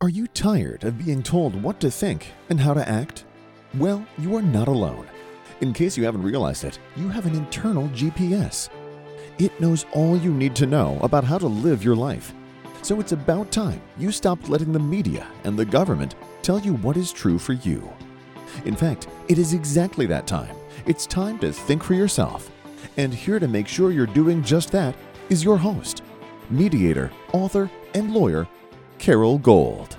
Are you tired of being told what to think and how to act? Well, you are not alone. In case you haven't realized it, you have an internal GPS. It knows all you need to know about how to live your life. So it's about time you stopped letting the media and the government tell you what is true for you. In fact, it is exactly that time. It's time to think for yourself. And here to make sure you're doing just that is your host, mediator, author, and lawyer, Carol Gold.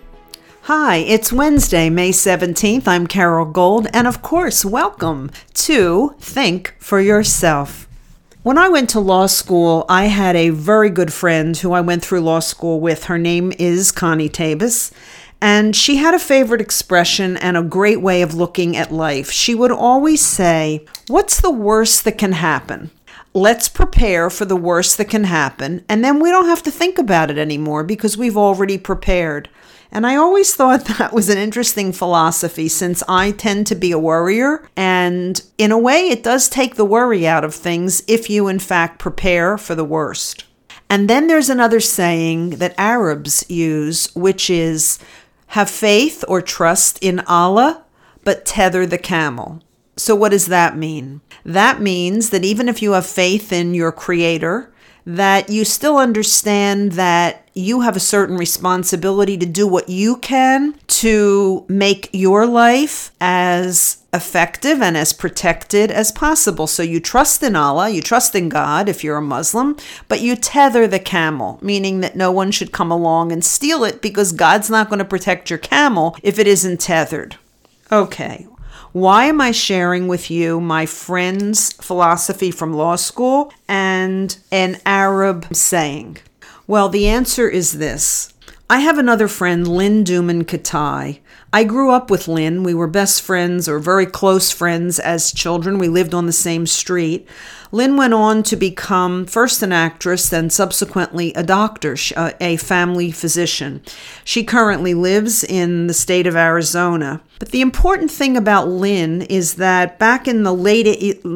Hi, it's Wednesday, May 17th. I'm Carol Gold, and of course, welcome to Think for Yourself. When I went to law school, I had a very good friend who I went through law school with. Her name is Connie Tabus, and she had a favorite expression and a great way of looking at life. She would always say, "What's the worst that can happen? Let's prepare for the worst that can happen, and then we don't have to think about it anymore because we've already prepared." And I always thought that was an interesting philosophy since I tend to be a worrier. And in a way, it does take the worry out of things if you, in fact, prepare for the worst. And then there's another saying that Arabs use, which is, have faith or trust in Allah, but tether the camel. So what does that mean? That means that even if you have faith in your creator, that you still understand that you have a certain responsibility to do what you can to make your life as effective and as protected as possible. So you trust in Allah, you trust in God if you're a Muslim, but you tether the camel, meaning that no one should come along and steal it because God's not going to protect your camel if it isn't tethered. Okay. Why am I sharing with you my friend's philosophy from law school and an Arab saying? Well, the answer is this. I have another friend, Lynn Duman Katai. I grew up with Lynn. We were best friends or very close friends as children. We lived on the same street. Lynn went on to become first an actress, then subsequently a doctor, a family physician. She currently lives in the state of Arizona. But the important thing about Lynn is that back in the late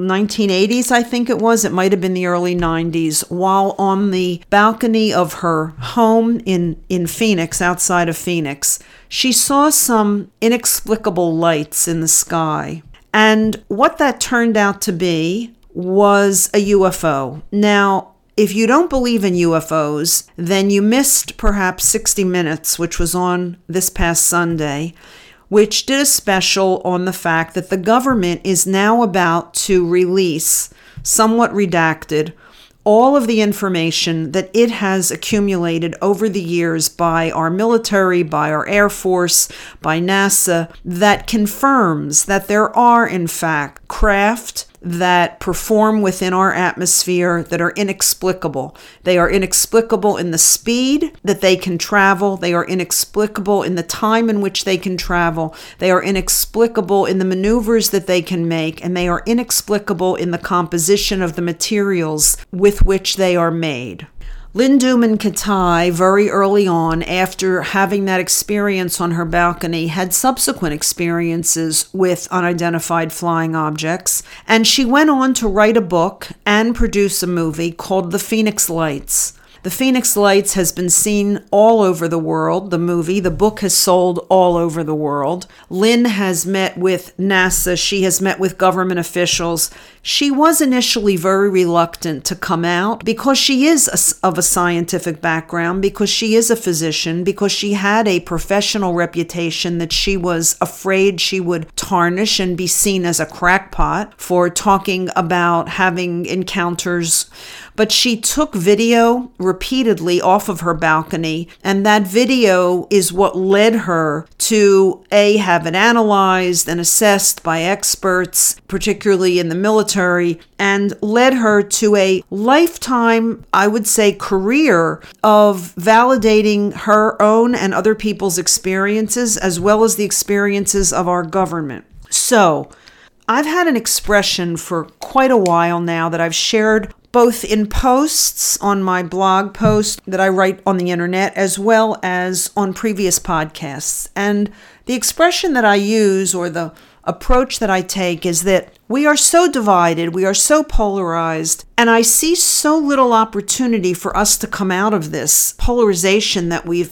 1980s, I think it might have been the early 90s, while on the balcony of her home in Phoenix, outside of Phoenix, she saw some inexplicable lights in the sky. And what that turned out to be was a UFO. Now, if you don't believe in UFOs, then you missed perhaps 60 Minutes, which was on this past Sunday, which did a special on the fact that the government is now about to release, somewhat redacted, all of the information that it has accumulated over the years by our military, by our Air Force, by NASA, that confirms that there are, in fact, craft that perform within our atmosphere that are inexplicable. They are inexplicable in the speed that they can travel. They are inexplicable in the time in which they can travel. They are inexplicable in the maneuvers that they can make, and they are inexplicable in the composition of the materials with which they are made. Lynn Duman Katai, very early on, after having that experience on her balcony, had subsequent experiences with unidentified flying objects, and she went on to write a book and produce a movie called The Phoenix Lights. The Phoenix Lights has been seen all over the world, the movie. The book has sold all over the world. Lynn has met with NASA. She has met with government officials. She was initially very reluctant to come out because she is of a scientific background, because she is a physician, because she had a professional reputation that she was afraid she would tarnish and be seen as a crackpot for talking about having encounters. But she took video repeatedly off of her balcony, and that video is what led her to have it analyzed and assessed by experts, particularly in the military, and led her to a lifetime, I would say, career of validating her own and other people's experiences, as well as the experiences of our government. So, I've had an expression for quite a while now that I've shared both in posts on my blog post that I write on the internet, as well as on previous podcasts. And the expression that I use, or the approach that I take, is that we are so divided, we are so polarized, and I see so little opportunity for us to come out of this polarization that we've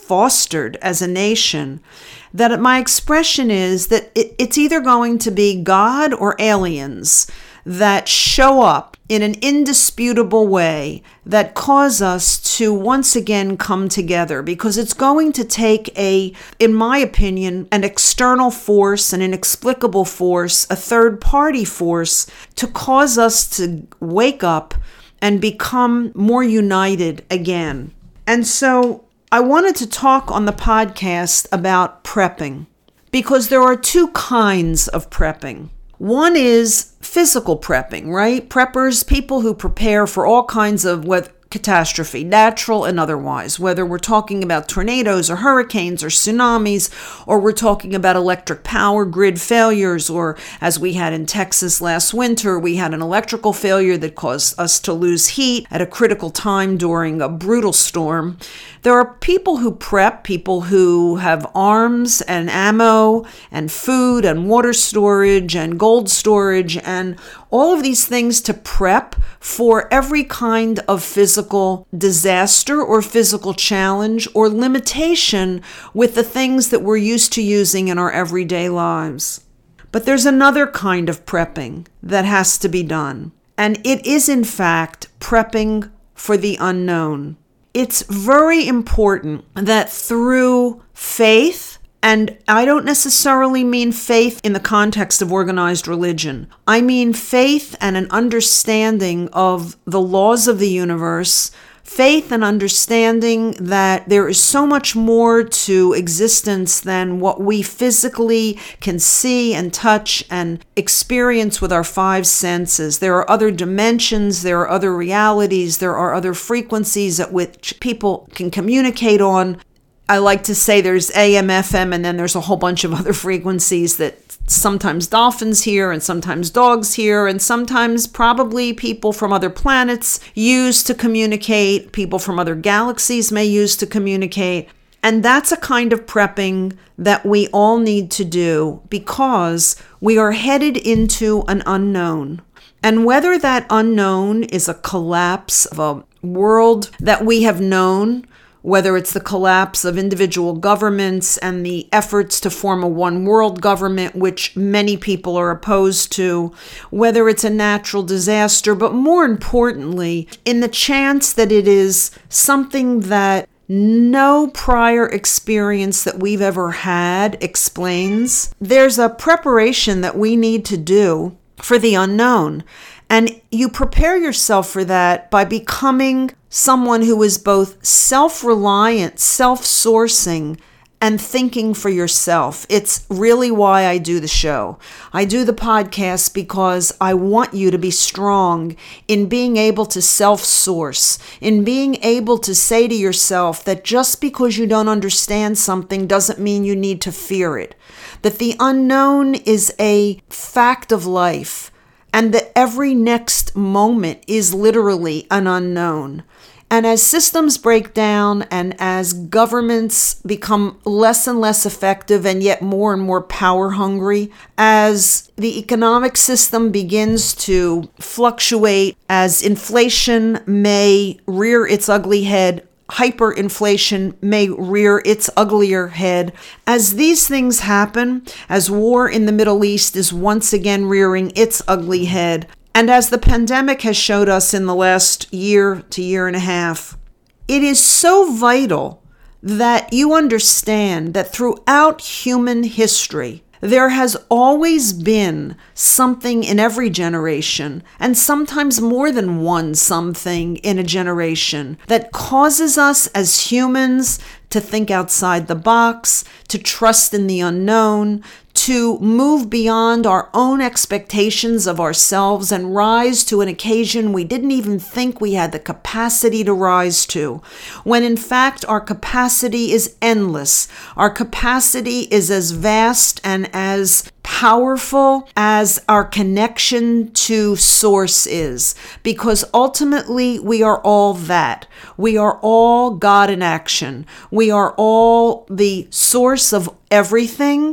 fostered as a nation, that my expression is that it's either going to be God or aliens that show up in an indisputable way that cause us to once again come together, because it's going to take in my opinion, an external force, an inexplicable force, a third-party force to cause us to wake up and become more united again. And so I wanted to talk on the podcast about prepping, because there are two kinds of prepping. One is physical prepping, right? Preppers, people who prepare for all kinds of catastrophe, natural and otherwise, whether we're talking about tornadoes or hurricanes or tsunamis, or we're talking about electric power grid failures, or as we had in Texas last winter, we had an electrical failure that caused us to lose heat at a critical time during a brutal storm. There are people who prep, people who have arms and ammo and food and water storage and gold storage and all of these things to prep for every kind of physical disaster or physical challenge or limitation with the things that we're used to using in our everyday lives. But there's another kind of prepping that has to be done, and it is in fact prepping for the unknown. It's very important that through faith, and I don't necessarily mean faith in the context of organized religion. I mean faith and an understanding of the laws of the universe, faith and understanding that there is so much more to existence than what we physically can see and touch and experience with our five senses. There are other dimensions, there are other realities, there are other frequencies at which people can communicate on. I like to say there's AM, FM, and then there's a whole bunch of other frequencies that sometimes dolphins hear and sometimes dogs hear and sometimes probably people from other planets use to communicate, people from other galaxies may use to communicate. And that's a kind of prepping that we all need to do because we are headed into an unknown. And whether that unknown is a collapse of a world that we have known, whether it's the collapse of individual governments and the efforts to form a one world government, which many people are opposed to, whether it's a natural disaster, but more importantly, in the chance that it is something that no prior experience that we've ever had explains, there's a preparation that we need to do for the unknown. And you prepare yourself for that by becoming someone who is both self-reliant, self-sourcing, and thinking for yourself. It's really why I do the show. I do the podcast because I want you to be strong in being able to self-source, in being able to say to yourself that just because you don't understand something doesn't mean you need to fear it, that the unknown is a fact of life, and that every next moment is literally an unknown. And as systems break down and as governments become less and less effective and yet more and more power hungry, as the economic system begins to fluctuate, as inflation may rear its ugly head, hyperinflation may rear its uglier head. As these things happen, as war in the Middle East is once again rearing its ugly head, and as the pandemic has showed us in the last year to year and a half, it is so vital that you understand that throughout human history, there has always been something in every generation, and sometimes more than one something in a generation, that causes us as humans to think outside the box, to trust in the unknown, to move beyond our own expectations of ourselves and rise to an occasion we didn't even think we had the capacity to rise to, when in fact our capacity is endless. Our capacity is as vast and as powerful as our connection to Source is, because ultimately we are all that. We are all God in action. We are all the source of everything,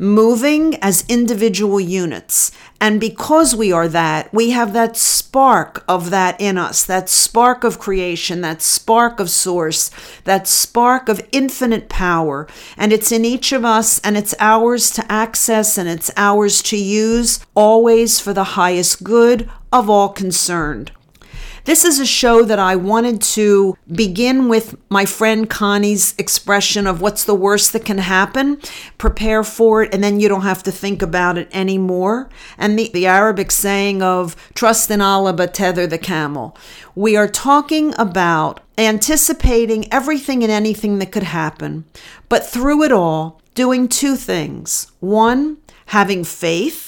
moving as individual units. And because we are that, we have that spark of that in us, that spark of creation, that spark of source, that spark of infinite power. And it's in each of us, and it's ours to access, and it's ours to use, always for the highest good of all concerned. This is a show that I wanted to begin with my friend Connie's expression of what's the worst that can happen. Prepare for it, and then you don't have to think about it anymore. And the Arabic saying of trust in Allah but tether the camel. We are talking about anticipating everything and anything that could happen, but through it all, doing two things. One, having faith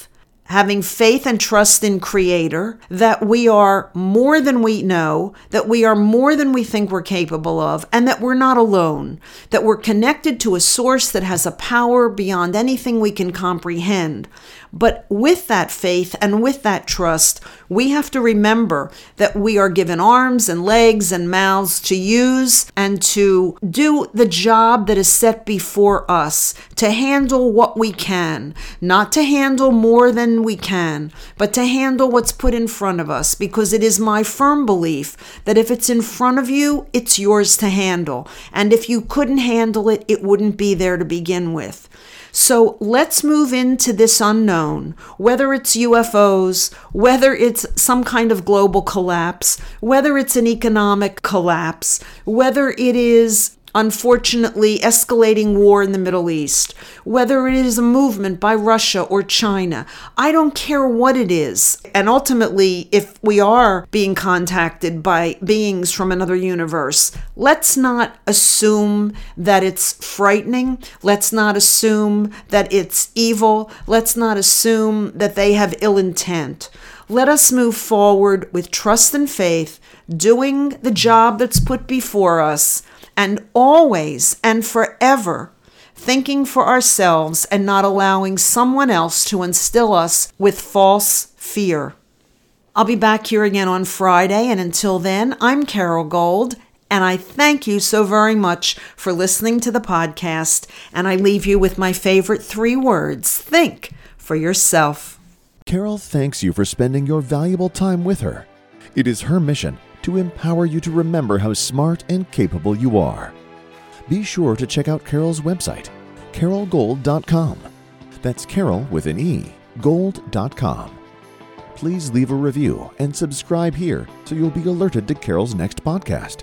and trust in Creator, that we are more than we know, that we are more than we think we're capable of, and that we're not alone, that we're connected to a source that has a power beyond anything we can comprehend. But with that faith and with that trust, we have to remember that we are given arms and legs and mouths to use and to do the job that is set before us, to handle what we can, not to handle more than we can, but to handle what's put in front of us, because it is my firm belief that if it's in front of you, it's yours to handle. And if you couldn't handle it, it wouldn't be there to begin with. So let's move into this unknown, whether it's UFOs, whether it's some kind of global collapse, whether it's an economic collapse, whether it is, unfortunately, escalating war in the Middle East, whether it is a movement by Russia or China. I don't care what it is. And ultimately, if we are being contacted by beings from another universe, let's not assume that it's frightening. Let's not assume that it's evil. Let's not assume that they have ill intent. Let us move forward with trust and faith, doing the job that's put before us, and always and forever thinking for ourselves and not allowing someone else to instill us with false fear. I'll be back here again on Friday, and until then, I'm Carol Gold, and I thank you so very much for listening to the podcast, and I leave you with my favorite 3 words: think for yourself. Carol thanks you for spending your valuable time with her. It is her mission to empower you to remember how smart and capable you are. Be sure to check out Carol's website, carolgold.com. That's Carol with an E, gold.com. Please leave a review and subscribe here so you'll be alerted to Carol's next podcast.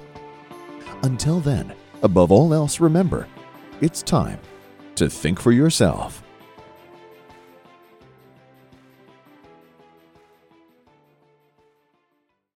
Until then, above all else, remember, it's time to think for yourself.